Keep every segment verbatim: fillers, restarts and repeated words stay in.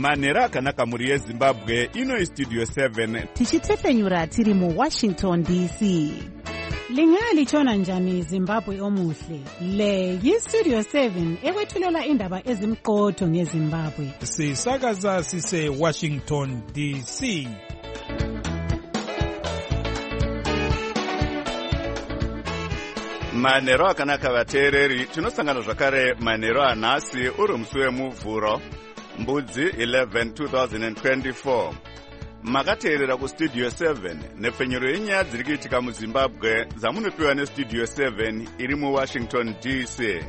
manhero akanaka mhuri yezimbabwe. Ino Studio seven tichitefenyura tiri mu Washington D C. Lingalitshona njani Zimbabwe omuhle? Le yi-Studio seven ekwethulela indaba ezimqotho ngeZimbabwe. Sisakaza sise Washington D C. manhero akanaka vateereri, tinosangana zvakare manhero anhasi uri musi wemuvhuro mbudzi eleven two thousand twenty-four. Makateerera kustudio seven nepfenyuro yenyaya dziri kuitika muZimbabwe dzamunopiwa nestudio seven iri muWashington D C.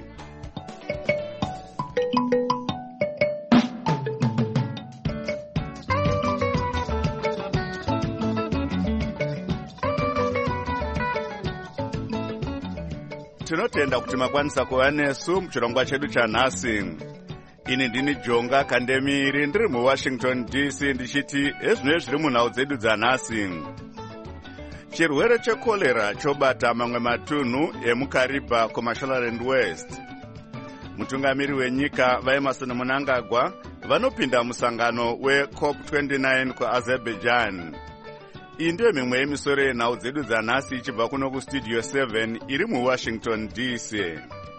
Tinotenda kuti makwanisa kuva nesu muchirongwa chedu chanhasi. Ini ndini Jonga Kandemiri ndiri muWashington D C ndichiti ezvinhu zviri munhau dzedu dzanhasi. Chirwere chekolera chobata mamwe matunhu emuKariba kuMashonaland West. Mutungamiri wenyika vaEmerson Mnangagwa vanopinda musangano weCOP twenty-nine kuAzerbaijan. Iyi ndiyo mimwe yemisoro yenhau dzedu dzanhasi ichibva kuno kustudio seven iri muWashington D C.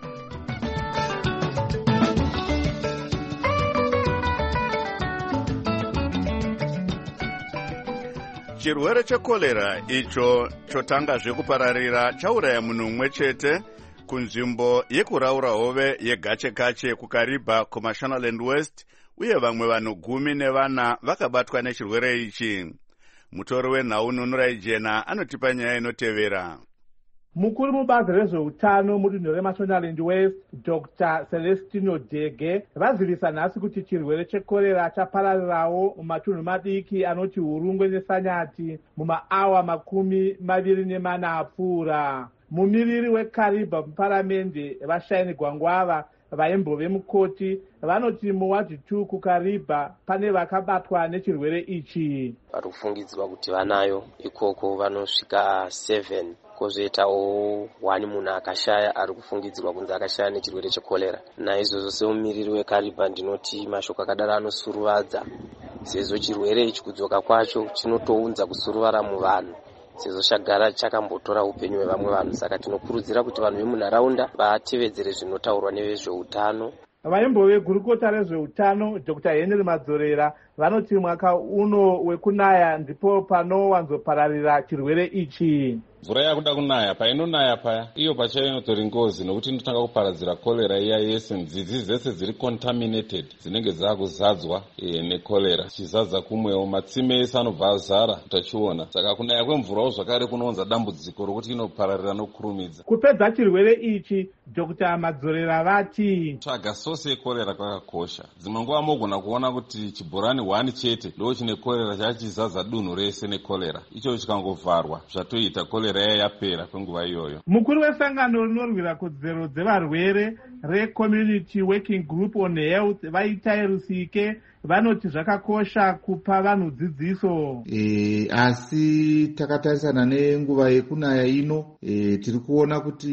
Chirwere chekolera icho chotanga zvekupararira chauraya munhu mumwe chete kunzvimbo yekuraura hove yeGachekache kuKariba kuMashonaland West, uye vamwe vanhu gumi nevana vakabatwa nechirwere ichi. Mutori wenhau Nunurai Jena anotipa nyaya inotevera. Mukuru mubazi rezveutano mudunhu reMashonaland West, Doctor Celestino Dege, vazivisa nhasi kuti chirwere chekorera chapararirawo mumatunhu madiki anoti Hurungwe neSanyati mumaawa makumi maviri nemana apfuura. Mumiriri weKariba muparamende vaShaini Gwangwava vaimbove mukoti vanoti muwadhi two kuKariba pane vakabatwa nechirwere ichi. Vari kufungidzwa kuti vanayo ikoko vanosvika seven. Kozoitawo wani munhu akashaya ari kufungidzirwa kunzi akashaya nechirwere chekolera. Naizvozvo semumiriri weKariba ndinoti mashoko akadaro anosuruvadza, sezvo chirwere ichi kudzoka kwacho chinotounza kusuruvara muvanhu, sezvo chagara chakambotora upenyu hwevamwe vanhu. Saka tinokurudzira kuti vanhu vemunharaunda vatevedzere zvinotaurwa nevezveutano. Vaimbove gurukota rezveutano Doctor Henry Madzorera vanoti mwaka uno wekunaya ndipo panowanzopararira chirwere ichi. Mvura yakuda kunaya, painonaya paya iyo pachayo inotori ngozi, nokuti inotanga kuparadzira kolera iya yese. Nzizi dzese dziri contaminated dzinenge dzakuzadzwa e, nekolera. Chizadza kumwewo matsime ese anobva azara utachiona. Saka kunaya kwemvurawo zvakare kunounza dambudziko rokuti inopararira nokurumidza. Kupedza chirwere ichi Doctor Madzorera vati tsvaga sose yekolera kwakakosha. Dzimwe nguva mogona kuona kuti chibhorani one chete ndo chine kolera chachizadza dunhu rese nekolera. Icho chikangovharwa zvatoita kolera yaya yapera kwenguva iyoyo. Mukuru wesangano rinorwira kodzero dzevarwere reCommunity Working Group on Health Vaitai Rusike vanoti zvakakosha kupa vanhu dzidziso. E, asi takatarisana nenguva yekunaya ino e, tiri kuona kuti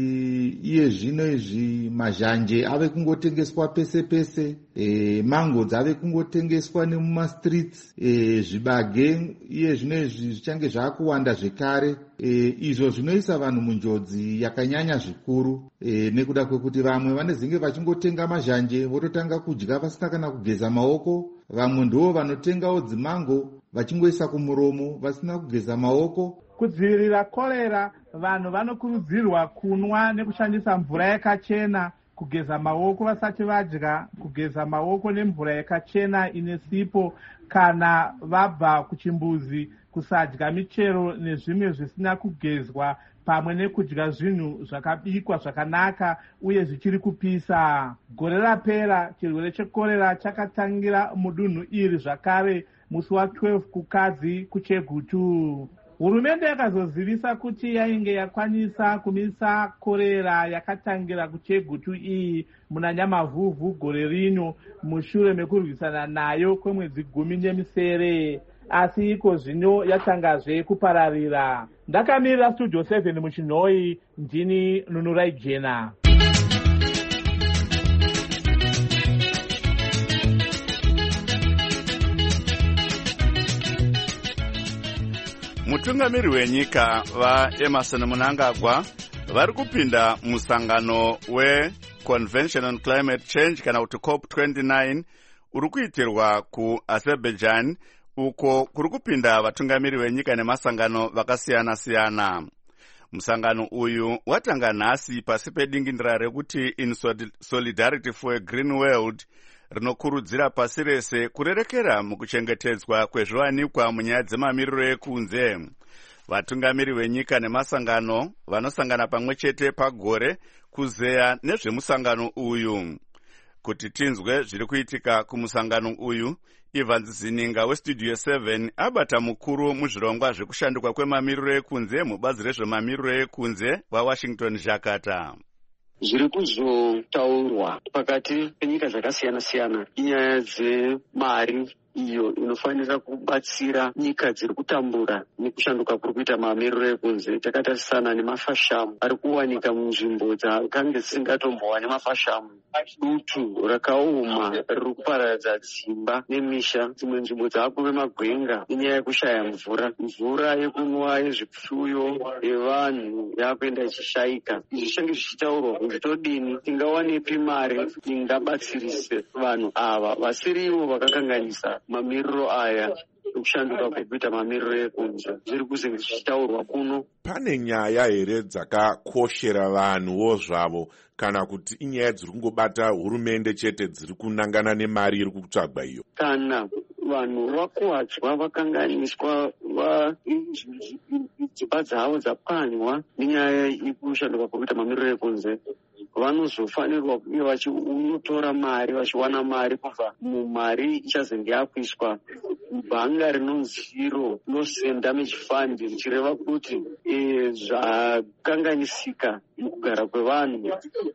iye zvino izvi mazhanje ave kungotengeswa pese pese, e, mango dzave kungotengeswa nemumastreets, e, zvibage iye zvino izvi zvichange zvakuwanda zvekare. E, izvo zvinoisa vanhu munjodzi yakanyanya zvikuru, e, nekuda kwekuti vamwe vanezenge vachingotenga mazhanje vototanga kudya vasina kana kugeza maoko. Vamwe ndivo vanotengawo dzimango vachingoisa kumuromo vasina kugeza maoko. Kudzivirira kolera, vanhu vanokurudzirwa kunwa nekushandisa mvura yakachena, kugeza maoko vasati vadya, kugeza maoko nemvura yakachena ine sipo kana vabva kuchimbuzi, kusadya michero nezvimwe zvisina kugezwa, pamwe nekudya zvinhu zvakabikwa zvakanaka uye zvichiri kupisa. Gore rapera chirwere chekorera chakatangira mudunhu iri zvakare musi wa12 kukadzi kuChegutu. Hurumende yakazozivisa kuti yainge yakwanisa kumisa korera yakatangira kuChegutu iyi muna Nyamavhuvhu gore rino mushure mekurwisana nayo kwemwedzi gumi nemisere. Asi iko zvino yatangazve kupararira. Ndakamirira Studio seven muchinhoi, ndini Nunurai Jena. mutungamiri wenyika vaEmerson Mnangagwa vari kupinda musangano weConvention on Climate Change kana kuti COP twenty-nine uri kuitirwa kuAzerbaijan, uko kuri kupinda vatungamiri venyika nemasangano vakasiyana-siyana. Musangano uyu watanga nhasi pasi pedingindira rekuti In Solidarity for a Green World rinokurudzira pasi rese kurerekera mukuchengetedzwa kwezviwanikwa munyaya dzemamiriro ekunze. Vatungamiri venyika nemasangano vanosangana pamwe chete pagore kuzeya nezvemusangano uyu. Kuti tinzwe zviri kuitika kumusangano uyu, Evans Zininga weStudio seven abata mukuru muzvirongwa zvekushanduka kwemamiriro ekunze mubazi rezvemamiriro ekunze waWashington Jakarta. Zviri kuzotaurwa pakati penyika dzakasiyana-siyana inyaya dzemari iyo inofanira kubatsira nyika dziri kutambura nekushanduka kuri kuita mamiriro ekunze. Takatarisana nemafashamu ari kuwanika munzvimbo dzakange dzisingatombowani mafashamu. Dutu rakaoma riri kuparadza dzimba nemisha. Dzimwe nzvimbo dzaakuve magwenga inyaya yekushaya mvura. Mvura yekunwa yezvipfuyo yevanhu yakuenda ichishayika. Izvi zvinenge zvichitaurwa kuti todini tingawanepi mari ingabatsirise vanhu ava vasirivo vakakanganisa mamiriro aya kushanduka kwekuita mamiriro ekunze. Zviri kuzinge zvichitaurwa kuno. Pane nyaya here dzakakoshera vanhuwo zvavo kana kuti inyaya dziri kungobata hurumende chete dziri kunangana nemari iri kutsvagwa iyo? Kana vanhu vakuwadzwa vakanganiswa dzimba dzavo dzapwanywa nenyaya yekushanduka kwekuita mamiriro ekunze, vanozofanirwa kunge vachiunotora mari vachiwana mari kubva mumari ichazenge yakuiswa bhanga rinonzi Zero Loss and Damage Fund, richireva kuti zvakanganisika mukugara kwevanhu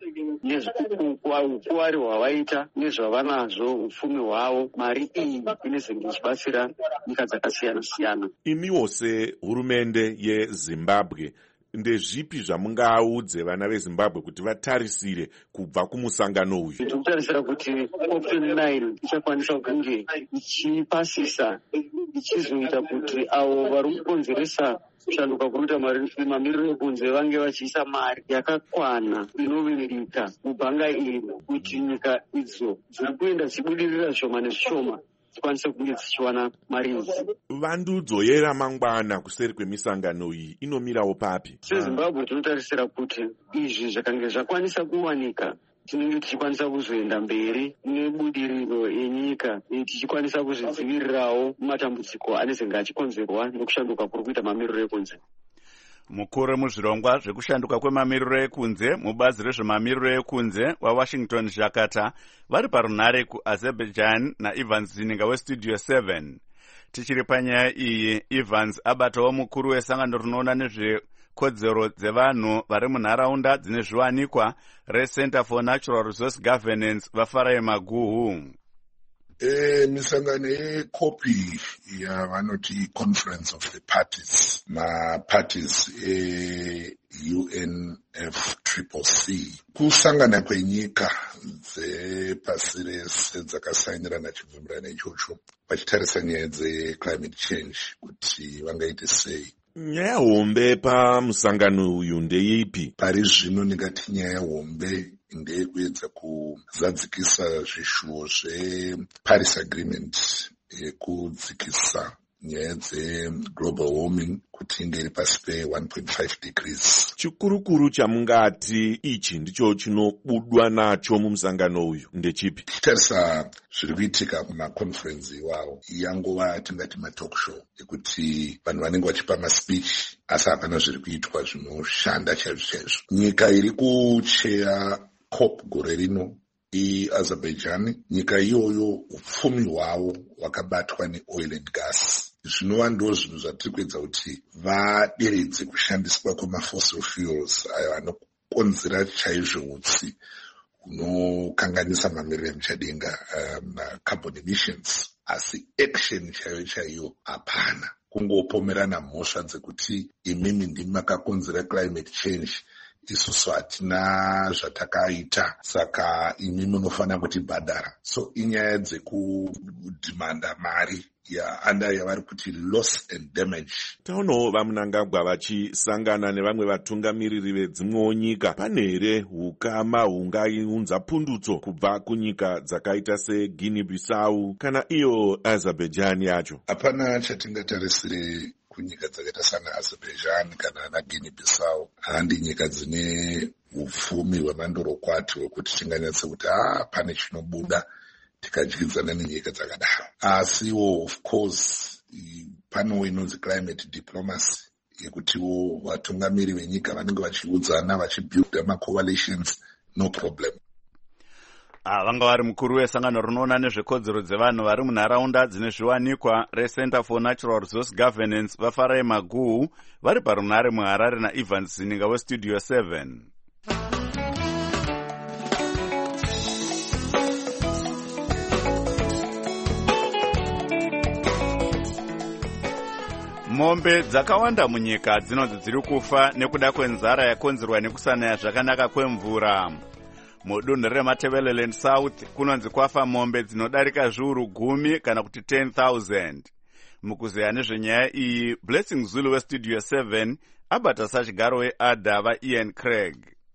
nezvekuwari hwavaita nezvavanazvo upfumi hwavo, mari iyi inezenge ichibatsira nyika dzakasiyana-siyana. Imiwo sehurumende yeZimbabwe, ndezvipi zvamungaudze vana veZimbabwe kuti vatarisire kubva kumusangano uyu? Tikutarisira kuti COP twenty-nine ichakwanisa kunge ichipasisa ichizoita kuti avo vari kukonzeresa kushanduka kuruta mamiriro ekunze vange vachiisa mari yakakwana inovimbika mubhanga iri kuti nyika idzo dziri kuenda dzichibudirira zvishoma nezvishoma dzikwanise kunge dzichiwana mari idzi. Vandudzo yeramangwana kuseri kwemisangano iyi inomirawo papi? SeZimbabwe tinotarisira kuti izvi zvakange zvakwanisa kuwanika tinenge tichikwanisa kuzoenda mberi nebudiriro yenyika tichikwanisa kuzvidzivirirawo matambudziko anezenge achikonzerwa nekushanduka kuri kuita mamiriro ekunze. Mukuru muzvirongwa zvekushanduka kwemamiriro ekunze mubazi rezvemamiriro ekunze waWashington Jakarta vari parunhare kuAzerbaijan naEvans Zininga weStudio seven. Tichiri panyaya iyi, Evans abatawo mukuru wesangano rinoona nezvekodzero dzevanhu vari munharaunda dzine zviwanikwa reCenter for Natural Resource Governance vaFarai Maguhu. E, misangano yekopi yavanoti Conference of the Parties maparties e-U N F C C C, kusangana kwenyika dzepasi rese dzakasainirana chibvumirano ichocho vachitarisa nyaya dzeclimate change kuti vangaite sei. Nyaya hombe pamusangano uyu ndeipi? Pari zvino ndingati nyaya hombe ndeyekuedza kuzadzikisa zvishuwo zveParis Agreement yekudzikisa nyaya dzeglobal warming kuti inge iri pasi pe one point five degrees. Chikurukuru chamungati ichi ndicho chinobudwa nacho mumusangano uyu ndechipi? Tichitarisa zviri kuitika kumaconference iwawo yangova tingati matalk show ekuti vanhu vanenge vachipa maspeech asi hapana zviri kuitwa zvinoshanda chaizvo chaizvo. Nyika iri kucheya COP gore rino iAzerbaijan. Nyika iyoyo upfumi hwavo hwakabatwa neoil and gas. Zvinova ndo zvinhu zvatiri kuedza kuti vaderedze kushandiswa kwemafossil fuels ayo anokonzera chaizvo utsi unokanganisa mamiriro emuchadenga, um, carbon emissions, asi action chaiyo chaiyo hapana. Kungopomerana mhosva dzekuti imimi ndimi makakonzera climate change, isusu hatina zvatakaita, saka imi munofanira kutibhadhara. So inyaya dzekudhimanda mari yaanda yavari kuti loss and damage. Taunawo vamunangagwa vachisangana nevamwe vatungamiriri vedzimwewo nyika. Pane here ukama hungaunza pundutso kubva kunyika dzakaita seGuinea Bissau kana iyo Azerbaijan yacho? Hapana chatingatarisire kunyika dzakaita sana Azerbaijan kana na Guinea Bissau. Handi nyika dzine upfumi hwemandorokwati hwekuti tinganyatse kuti ah pane chinobuda tikadyidzana nenyika dzakadaro. Asiwo of course panowo inonzi climate diplomacy yekutiwo vatungamiri venyika vanenge vachiudzana vachibuilda macoalitions, no problem. Ah, vanga vari mukuru wesangano rinoona nezvekodzero dzevanhu vari munharaunda dzine zviwanikwa reCenter for Natural Resource Governance vaFarai Maguhu vari parunare muHarare naEvans Zininga weStudio seven. Mombe dzakawanda munyika dzinonzi dziri kufa nekuda kwenzara yakonzerwa nekusanaya zvakanaka kwemvura. Mudunhu reMatabeleland South kunonzi kwafa mombe dzinodarika zviuru gumi kana kuti ten thousand. Mukuzeya nezvenyaya iyi, Blessing Zulu weStudio seven abata sachigaro weAdha vaIan Craig.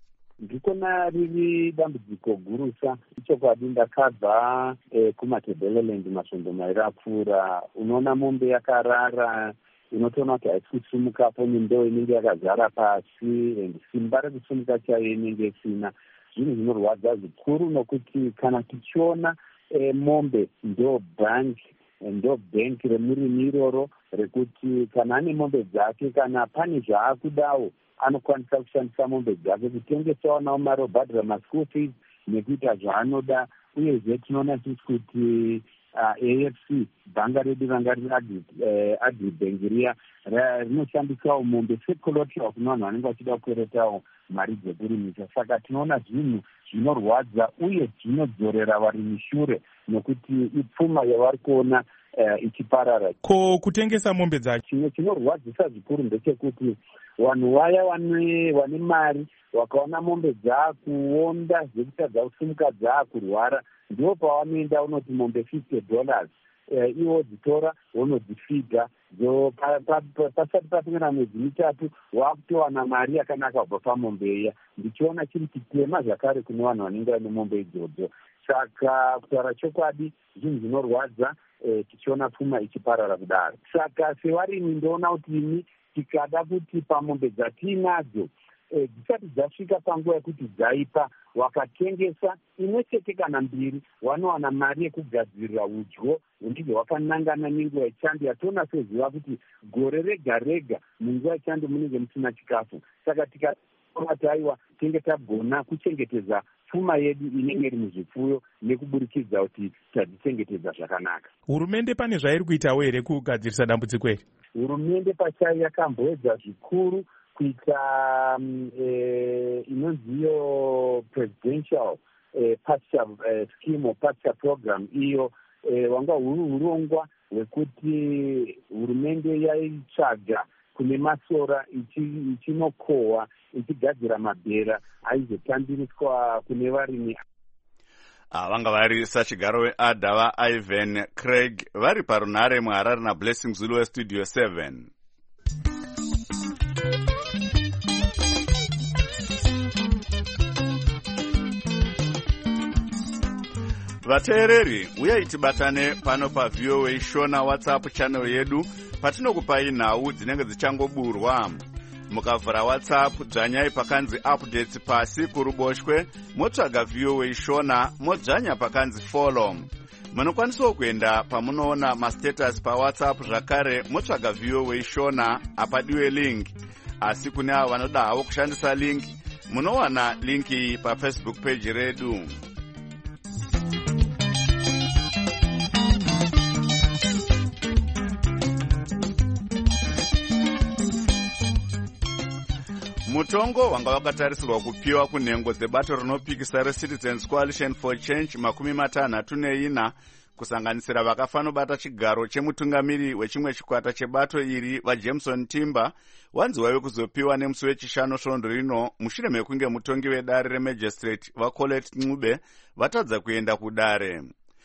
Ndikona riri dambudziko gurusa ichokwadi ndakabva eh, kuMatabeleland masvondo mairi apfuura. Unoona mombe yakarara, unotoona kuti haisikusimukapo nendoo inenge yakazara pasi, and simba rekusumuka chayo inenge isina. Zvinhu zvinorwadza zvikuru nokuti kana tichiona e, mombe ndo bank ndo bank remurimi iroro rekuti kana ane mombe dzake kana pane zvaakudawo anokwanisa kushandisa mombe dzake kutengesawo nawo mari obhadhira maschool fees nekuita zvaanoda. Uyezve tinoona sisi kuti A F C bhanga redu ranga riri Agribank riya rinoshandisawo mombe secollateral kune vanhu vanenge vachida kukweretawo mari dzekurimisa. Saka tinoona zvinhu zvinorwadza uye zvinodzorera varimi shure nokuti ipfuma yavari kuona uh, ichiparara. Ko kutengesa mombe dzacho chimwe chinorwadzisa zvikuru ndechekuti vanhu vaya vane vane mari vakaona mombe dzaakuonda zvekutadza kusimuka dzaakurwara ndipo pavanoenda unoti mombe fifty dollars uh, iwo dzitora vonodzifidha dzo pasati papingira mwedzi mitatu waakutowana mari yakanaka kubva pamombe iya. Ndichiona chiri chitema zvakare kune vanhu vanenge vane mombe idzodzo. Saka kutaura chokwadi zvinhu zvinorwadza eh, tichiona pfuma ichiparara kudaro. Saka sevarimi ndoona kuti imi tikada kuti pamombe dzatiinadzo dzisati eh, dzasvika panguva yekuti dzaipa wakatengesa imwe chete kana mbiri wanowana mari yekugadzirira udyo hunenge hwakanangana nenguva yechando. Yatoona seziva kuti gore rega rega munguva yechando munenge musina chikafu. Saka tikati aiwa tenge tagona kuchengetedza pfuma yedu inenge iri muzvipfuyo nekuburikidza kuti tadzichengetedza zvakanaka. Hurumende pane zvairi kuitawo here kugadzirisa dambudziko iri? Hurumende pachayo yakamboedza zvikuru kuita um, e, inonziyo presidential e, pasture e, scheme or pasture program iyo e, wanga urongwa hwekuti hurumende yaitsvaga kune masora ichinokohwa ichigadzira mabhera aizotambiriswa kune varimi. Vanga vari sachigaro weAdha vaIan Craig vari parunare muHarare naBlessing Zulu weStudio seven. Vateereri, uyai tibatane pano paV O A Shona WhatsApp channel yedu patinokupai nhau dzinenge dzichangoburwa. Mukavhura WhatsApp dzvanyai pakanzi updates pasi kuruboshwe, motsvaga V O A Shona, modzvanya pakanzi follow. Munokwanisawo kuenda pamunoona mastatus paWhatsApp zvakare motsvaga V O A Shona apadiwe link. Asi kune avo vanoda havo kushandisa link, munowana link iyi paFacebook page redu. Mutongo wanga wakatarisirwa kupiwa kunhengo dzebato rinopikisa reCitizens Coalition for Change makumi matanhatu neina kusanganisira vakafa nobata chigaro chemutungamiri wechimwe chikwata chebato iri vajameson timber wanzi waive kuzopiwa nemusi wechishanu svondo rino mushure mekunge mutongi wedare remagistrate vacolette ncube vatadza kuenda kudare.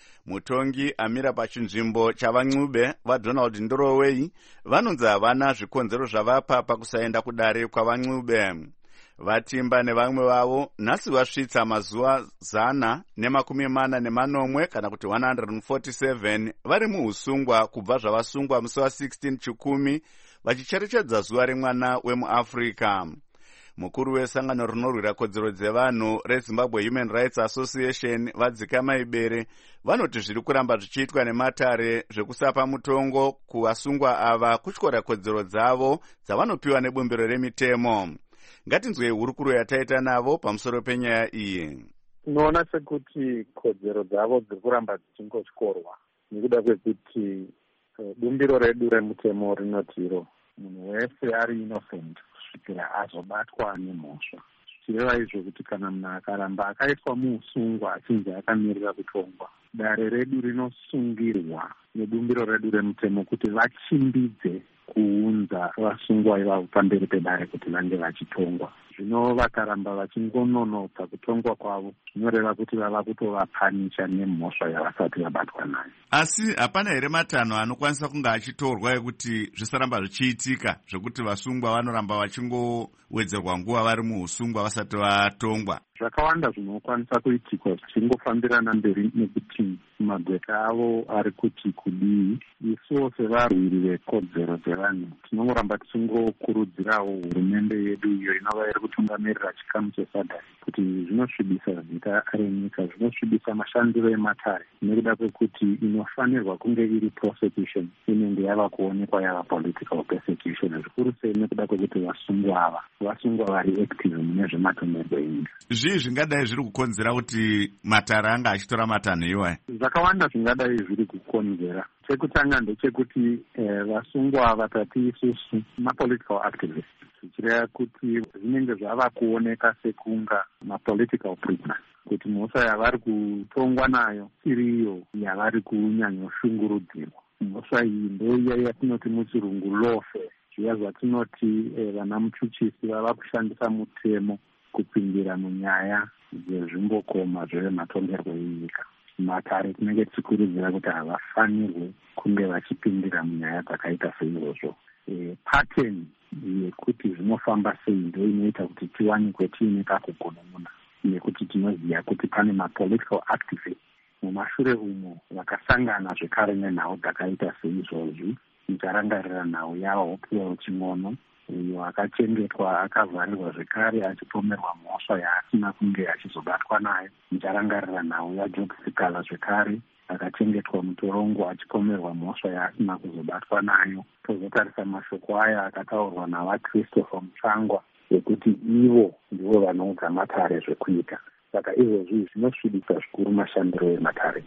Mutongi amira pachinzvimbo chavancube vadonald ndoroway vanonzi havana zvikonzero zvavapa pakusaenda kudare kwavancube. Vatimba nevamwe vavo nhasi vasvitsa mazuva zana nemakumi mana nemanomwe kana kuti one hundred forty-seven vari muusungwa kubva zvavasungwa musi wa16 chikumi vachicherechedza zuva remwana wemuafrica. Mukuru wesangano rinorwira kodzero dzevanhu reZimbabwe Human Rights Association vadzika maibere vanoti zviri kuramba zvichiitwa nematare zvekusapa mutongo kuvasungwa ava kutyora kodzero dzavo dzavanopiwa nebumbiro remitemo. Ngatinzwei hurukuro yataita navo pamusoro penyaya iyi. Tinoona sekuti kodzero dzavo dziri kuramba dzichingotyorwa nekuda kwekuti bumbiro redu remutemo rinotiro munhu wese ari innocent kusvikira azobatwa nemhosva. Zvichireva izvo kuti kana munhu akaramba akaitwa muusungwa achinzi akamirira kutongwa, dare redu rinosungirwa nebumbiro redu remutemo kuti vachimbidze kuunza vasungwa ivavo pamberi pedare kuti vange vachitongwa. Zvino vakaramba vachingononopa kutongwa kwavo zvinoreva kuti vava kutovapanisha nemhosva yavasati vabatwa nayo. Asi hapana here matanho anokwanisa kunge achitorwa ekuti zvisaramba zvichiitika zvekuti vasungwa vanoramba vachingowedzerwa nguva vari muusungwa vasati vatongwa? Zvakawanda zvinokwanisa kuitikwa zvichingofambirana mberi nekuti magweta avo ari kuti kudii. Isuwo sevarwiri vekodzero dzevanhu tinongoramba tichingokurudzirawo hurumende yedu iyo inova iri kutungamirira chikamu chesadhari kuti zvinosvibisa zita renyika, zvinosvibisa mashandiro ematare nekuda kwekuti inofanirwa kunge iri prosecution inenge yava kuonekwa yava political persecution, zvikuru sei nekuda kwekuti vasungwa ava vasungwa vari active mune zvematongerwo enyika. Zvii zvingadai zviri kukonzera kuti matare anga achitora matanho iwayo? Zvakawanda zvingadai zviri kukonzera. Chekutanga ndechekuti eh, vasungwa vatati isusu mapolitical activists, zvichireva kuti zvinenge zvava kuoneka sekunga mapolitical prisoners, kuti mhosva yavari kutongwa nayo iriyo yavari kunyanyoshungurudzirwa. Mhosva iyi ndoiya yatinoti muchirungu lawfare, zviya zvatinoti eh, vana muchuchisi vava kushandisa mutemo kupindira munyaya dzezvimbokoma zvematongerwo enyika. Matare tinenge tichikurudzira kuti havafanirwe kunge vachipindira munyaya dzakaita seizvozvo. E, pattern yekuti zvinofamba sei ndo inoita kuti tiwanikwe tiine kakugunun'una, nekuti tinoziva kuti pane mapolitical activists mumashure umo vakasangana zvekare nenhau dzakaita seizvozvi. Mucharangarira nhau yavo Opiyo Ching'ono uyo akachengetwa akavharirwa zvekare achipomerwa mhosva yaasina kunge achizobatwa nayo. Mucharangarira nhau yaJob Sikala zvekare akachengetwa mutorongo achipomerwa mhosva yaasina kuzobatwa nayo. Tozotarisa mashoko aya akataurwa navaChristopher Mutsvangwa ekuti ivo ndivo vanoudza matare zvekuita. Saka izvozvi zvinosvibisa zvikuru mashandiro ematare.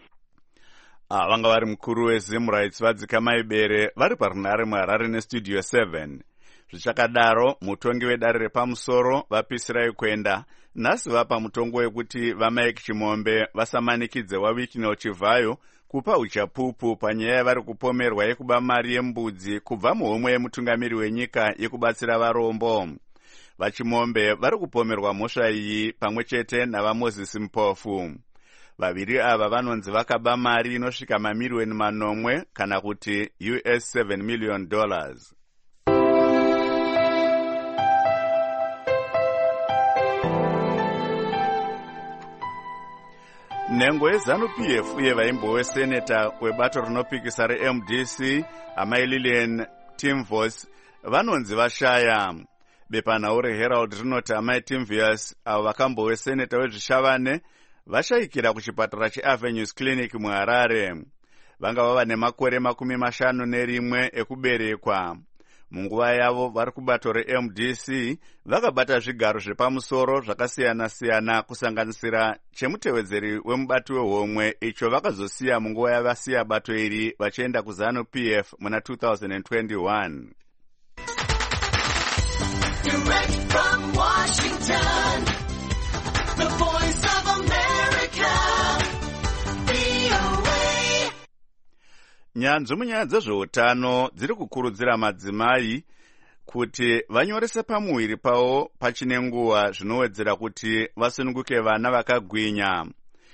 Ah, vanga vari mukuru weZim Rights vadzika maibere vari parunare muHarare nestudio seven. Zvichakadaro mutongi wedare repamusoro vapisirai kwenda nhasi vapa mutongo wekuti vaMike Chimombe vasamanikidze waWikino Chivhayo kupa uchapupu panyaya yavari kupomerwa yekuba mari yembudzi kubva muhomwe yemutungamiri wenyika yekubatsira varombo. VaChimombe vari kupomerwa mhosva iyi pamwe chete navaMoses Mpofu. Vaviri ava vanonzi vakaba mari inosvika mamirioni manomwe kana kuti U S seven million dollars. Nhengo yeZanu-P F uye vaimbo weseneta webato rinopikisa reM D C amai Lillian Timvos vanonzi vashaya. Bepanhau reHerald rinoti amai Timvius avo vakambowe seneta wezvishavane vashayikira kuchipatara cheAvenues Clinic muHarare. Vanga vava nemakore makumi mashanu nerimwe ekuberekwa. Munguva yavo vari kubato reM D C vakabata zvigaro zvepamusoro zvakasiyana-siyana kusanganisira chemutevedzeri wemubati wehomwe icho vakazosiya munguva yavasiya bato iri vachienda kuZanu-P F muna two thousand twenty-one. Direct from Washington, the voice of America, V O A. nyanzvi munyaya dzezveutano dziri kukurudzira madzimai kuti vanyorese pamuviri pavo pachine nguva zvinowedzera kuti vasununguke vana vakagwinya.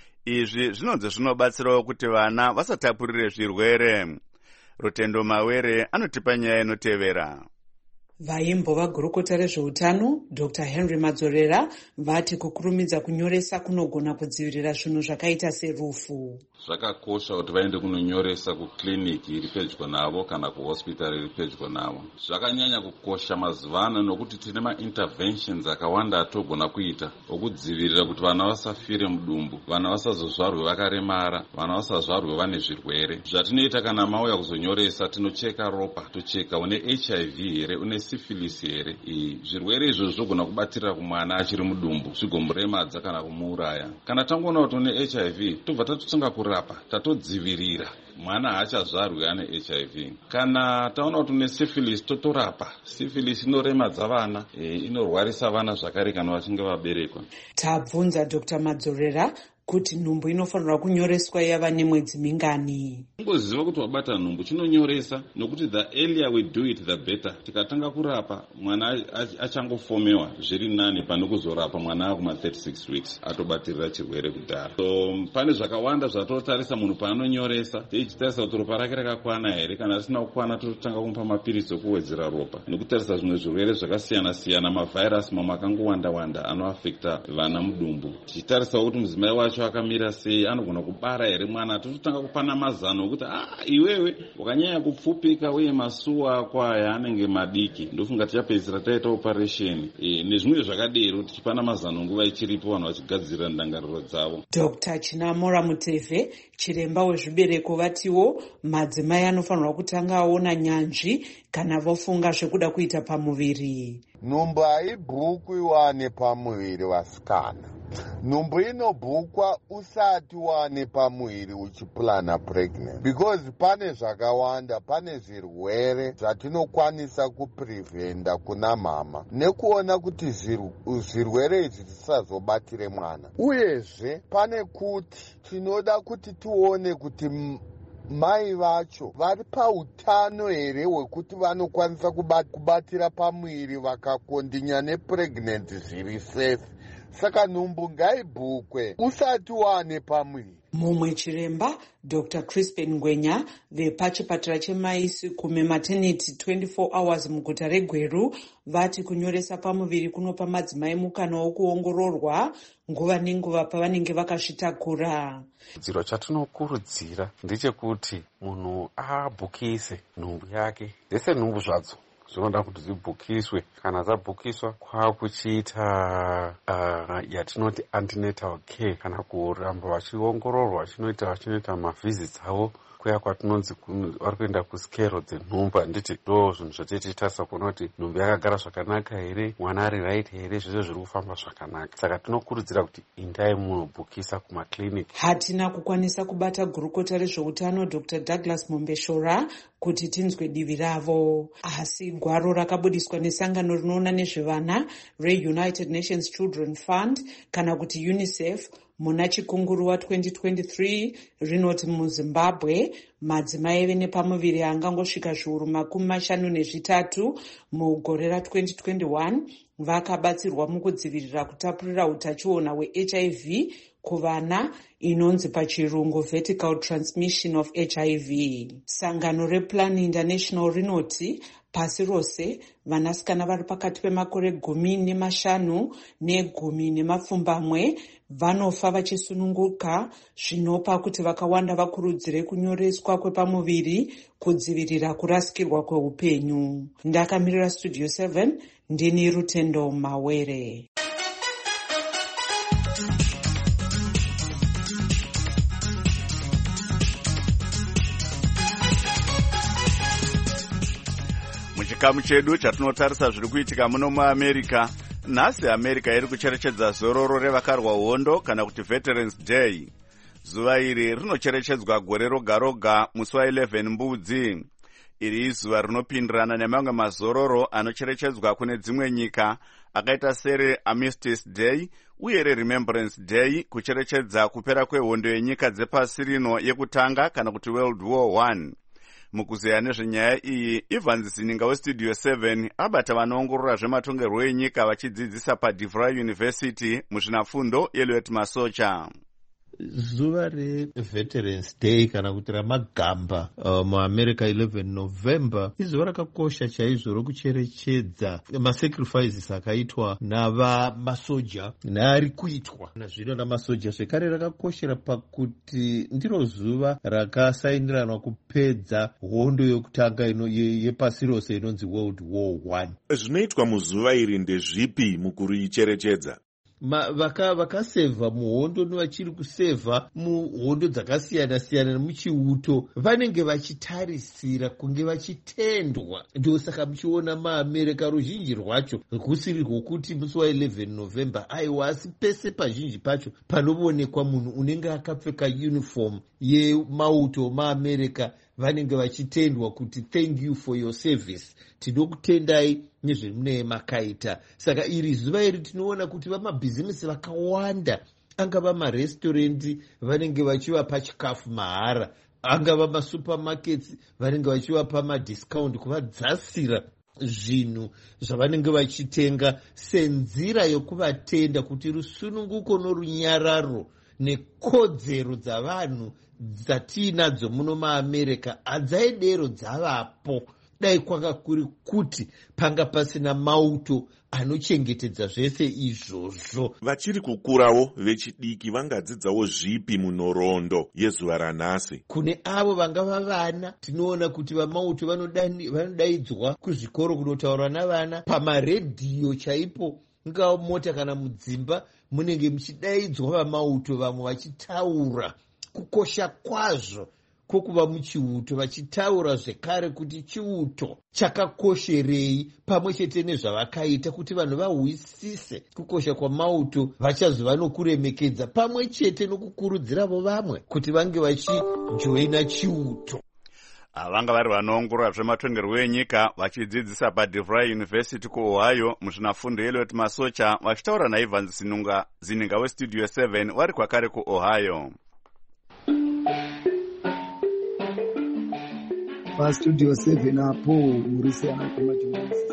Izvi zvinonzi zvinobatsirawo kuti vana vasatapurire zvirwere. Rutendo Mawere anotipa nyaya inotevera. Vaimbova gurukota rezveutano Doctor Henry Madzorera vati kukurumidza kunyoresa kunogona kudzivirira zvinhu zvakaita serufu. Zvakakosha kuti vaende kunonyoresa kukliniki iri pedyo navo kana kuhospitari iri pedyo navo. Zvakanyanya kukosha mazuva ano nokuti tine ma-interventions akawanda atogona kuita okudzivirira kuti vana vasafire mudumbu, vana vasazozvarwe vakaremara, vana vasazvarwe vane zvirwere. Zvatinoita kana mauya kuzonyoresa, tinocheka ropa, tocheka une H I V here, une syphilis here. Zvirwere izvo zvogona kubatirira kumwana achiri mudumbu, zvigomuremadza kana kumuuraya. Kana tangoona kuti une H I V, tobva tatotunga kurapa, tatodzivirira mwana haachazvarwi ane H I V. Kana taona kuti une syphilis, totorapa. Syphilis inoremadza vana, e, inorwarisa vana zvakare kana vachinge vaberekwa. Tabvunza Doctor Madzorera kuti nhumbu inofanirwa kunyoreswa yava nemwedzi mingani. Ungoziva kuti wabata nhumbu chinonyoresa, nokuti the earlier we do it the better. Tikatanga kurapa mwana achangofomewa zviri nani pane kuzorapa mwana akuma thirty-six weeks atobatirira chirwere kudhara. So pane zvakawanda zvatotarisa munhu paanonyoresa, tichitarisa kuti ropa rake rakakwana here, kana risina kukwana totanga kumupa mapirizi okuwedzera ropa. Nekutarisa zvimwe zvirwere zvakasiyana siyana, mavirus mamwe akangowanda wanda anoafekta vana mudumbu. Tichitarisa kuti mudzimai wacho akamira sei, anogona kubara here mwana, totanga kupana mazano okuti ah iwewe wakanyanya kupfupika uye masuwa ako aya anenge madiki, ndofunga tichapedzisira taita operation. E, nezvimwe zvakadero tichipana mazano nguva ichiripo vanhu vachigadzirira ndangariro dzavo. Doctor Chinamora Muteve, chiremba wezvibereko, vatiwo madzimai anofanirwa kutanga aona nyanzvi kana vofunga zvekuda kuita pamuviri. Nhumbu haibhukwi wane pamuviri vasikana. Nhumbu inobhukwa usati wane pamuviri uchipulana pregnant. Because pane zvakawanda, pane zvirwere zvatinokwanisa kuprevenda kuna mama nekuona kuti zvirwere izvi zvisazobatire mwana. Uyezve pane kuti tinoda kuti tione kuti mai vacho vari pautano here hwekuti vanokwanisa kubatira pamuviri vakakondinya nepregnancy zviri safe. Saka nhumbu ngaibhukwe usati wane pamuviri. Mumwe chiremba Doctor Crispin Ngwenya vepachipatara chemaisi kume maternity twenty-four hours muguta reGweru vati kunyoresa pamuviri kunopa madzimai mukana wokuongororwa nguva nenguva pavanenge vakazvitakura. Chiro chatinokurudzira ndechekuti munhu abhukise nhumbu yake, dzese nhumbu zvadzo zvinoda kuti dzibhukiswe. Kana dzabhukiswa kwakuchiita uh, yatinoti antenatal care, kana kuramba vachiongororwa vachinoita vachinoita mavisits avo kuya kwatinonzi vari kuenda kuskero dzenhumba. Nditi ndo zvinhu zvatititarisa kuona kuti nhumbu yakagara zvakanaka here, mwana ari right here, zvese zviri kufamba zvakanaka. Saka tinokurudzira kuti indai munobhukisa kumakliniki. Hatina kukwanisa kubata gurukota rezveutano Doctor Douglas Mombeshora kuti tinzwe divi ravo, asi gwaro rakabudiswa nesangano rinoona nezvevana reUnited Nations Children Fund kana kuti UNICEF muna chikunguru wa twenty twenty-three rinoti muZimbabwe madzimai ave nepamuviri angangosvika zviuru makumi mashanu nezvitatu mugore ra twenty twenty-one vakabatsirwa mukudzivirira kutapurira utachiona hwe-H I V kuvana, inonzi pachirungu vertical transmission of H I V. Sangano rePlan International rinoti pasi rose vanasikana vari pakati pemakore gumi nemashanu negumi nemapfumbamwe vanofa vachisununguka, zvinopa kuti vakawanda vakurudzire kunyoreswa kwepamuviri kudzivirira kurasikirwa kweupenyu. Ndakamirira Studio seven, ndini Rutendo Mawere. Muchikamu chedu chatinotarisa zviri kuitika muno muAmerica, nhasi America iri kucherechedza zororo revakarwa hondo kana kuti Veterans Day. Zuva iri rinocherechedzwa gore roga roga musi wa eleven Mbudzi. Iri izuva rinopindirana nemamwe mazororo anocherechedzwa kune dzimwe nyika akaita sere Armistice Day uye Remembrance Day, kucherechedza kupera kwehondo yenyika dzepasi rino yekutanga kana kuti World War One. mukuzeya nezvenyaya iyi, Evans Zininga westudio seven abata vanoongorora zvematongerwo enyika vachidzidzisa paDeVry University muzvinafundo yeLouet Masocha. Zuva reVeterans Day kana kuti ramagamba uh, muAmerica eleven November izuva rakakosha chaizvo rokucherechedza masacrifices akaitwa navamasoja neari kuitwa nazvino namasoja. Zvekare rakakoshera pakuti ndiro zuva rakasainiranwa kupedza hondo yokutanga yepasi rose inonzi World War One. Zvinoitwa muzuva iri ndezvipi mukuricherechedza? vakasevha vaka muhondo nevachiri kusevha muhondo dzakasiyana-siyana nemuchiuto vanenge vachitarisira kunge vachitendwa. Ndosaka muchiona maAmerica ruzhinji rwacho kusiri rwokuti musi wa11 November aiwa, asi pese pazhinji pacho panoonekwa munhu unenge akapfeka uniform yemauto maAmerica vanenge vachitendwa kuti thank you for your service, tinokutendai nezvemunee makaita. Saka iri zuva iri tinoona kuti vamabhizimisi vakawanda, angava marestorendi vanenge vachivapa chikafu mahara, angava masupermarkets vanenge vachivapa madiscount kuvadzasira zvinhu zvavanenge vachitenga senzira yokuvatenda kuti rusununguko norunyararo nekodzero dzavanhu dzatiinadzo muno maAmerica adzaidero dzavapo. Dai kwanga kuri kuti panga pasina mauto anochengetedza zvese izvozvo. Vachiri kukurawo vechidiki vangadzidzawo zvipi munhoroondo yezuva ranhasi? Kune avo vangava vana, tinoona kuti vamauto vanodaidzwa kuzvikoro kunotaura navana, pamaredhiyo chaipo, ngava mota kana mudzimba munenge muchidaidzwa vamauto, vamwe vachitaura kukosha kwazvo kwokuva muchiuto, vachitaura zvekare kuti chiuto chakakosherei pamwe chete nezvavakaita kuti vanhu vahwisise kukosha kwamauto. Vachazova nokuremekedza pamwe chete nokukurudziravo vamwe kuti vange vachijoina chiuto. Vanga vari vanoongorora zvematongerwo enyika vachidzidzisa paDeVry University kuOhio muzvinafundo yeLouet Masocha, vachitaura naEvans Zininga westudio seven vari kwakare kuOhio. pastudio seven apo murisi anakoma journalist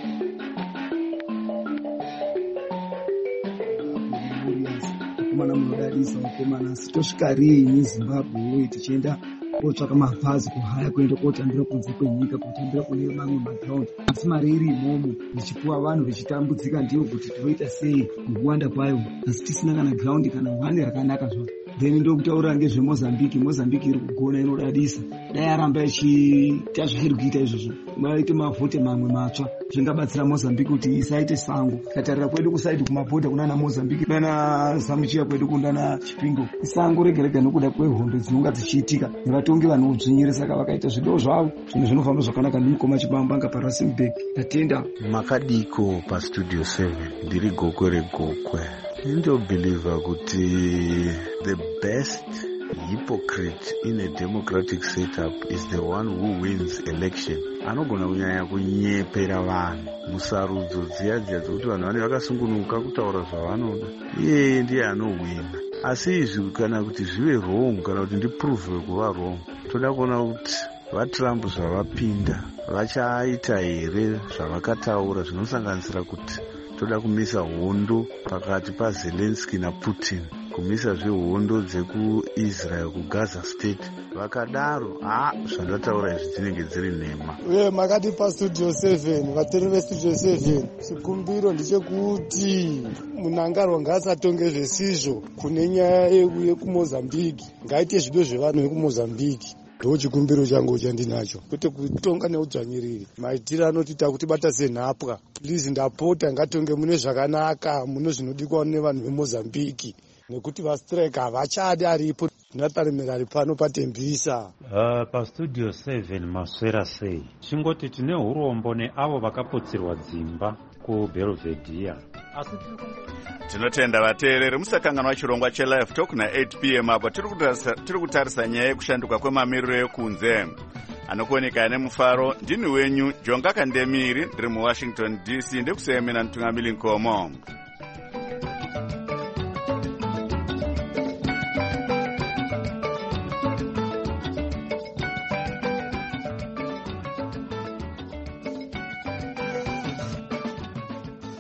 akomana munodadisa akomana sitosvika rii muZimbabwe tichienda kotsvaka mabhazi kuhaya kuenda kotambira kunze kwenyika kutambira kune mamwe magraundi, asi mari iri imomo ichipuwa vanhu vechitambudzika ndiyo kuti toita sei mukuwanda kwayo, asi tisina kana graundi kana hwane rakanaka zvavo. Then ndokutaura ngezveMozambique. Mozambique iri kugona, inodadisa. Dai aramba ichiita zvairi kuita izvozvo, maite mavhote mamwe matsva zvingabatsira Mozambique kuti isaite sango. Tatarira kwedu kusaidi kumabhodha kunana Mozambique nana Zamuchiya kwedu kundana Chipingo, isango rega rega nokuda kwehondo dzinonga dzichiitika nevatongi vanodzvinyira, saka vakaita zvido zvavo zvinhu zvinofamba zvakanaka. Ndimukoma Chibamba nga paRustenburg. Tatenda makadiko pastudio seven. Ndiri gokwe regokwe. Ndobhiliva kuti the best hypocrite in a democratic setup is the one who wins election. Anogona kunyanya kunyepera vanhu musarudzo dziya dziya dzokuti vanhu vane vakasungunuka kutaura zvavanoda, iyeye ndiye anowina. Asi izvi kana kuti zvive wrong kana kuti ndiprove kuva wrong, toda kuona kuti vaTrump zvavapinda vachaita here zvavakataura, zvinosanganisira kuti toda kumisa hondo pakati paZelensky naPutin, kumisa zvehondo dzekuIsrael kuGaza state. Vakadaro ha zvandataura izvi dzinenge dziri nhema. Uye makati pastudio seven, vateri vestudio seven, chikumbiro ndechekuti munangaro ngaasatonge zvisizvo kune nyaya yekuMozambique, ngaite zvido zvevanhu vekuMozambique. Ndo chikumbiro changu chandinacho, kwete kutonga neudzvanyiriri. Maitiro anotiita kuti bata senhapwa. Please ndapota ngatonge mune zvakanaka, mune zvinodikwa nevanhu veMozambique, nekuti vastrike havachadi aripo. Ndatarimira ari pano patembisa. Uh, pastudio seven maswera sei. Chingoti tine urombo neavo vakaputsirwa dzimba kuBelvedere. Asi tinotenda vateereri musakanganwa chirongwa chelive talk na eight p m apo tiri kutarisa nyaya yekushanduka kwemamiriro ekunze. Anokuoneka nemufaro ndini wenyu Jonga Kandemiri, ndiri muWashington D C, ndikusemena Ntungamili Nkomo.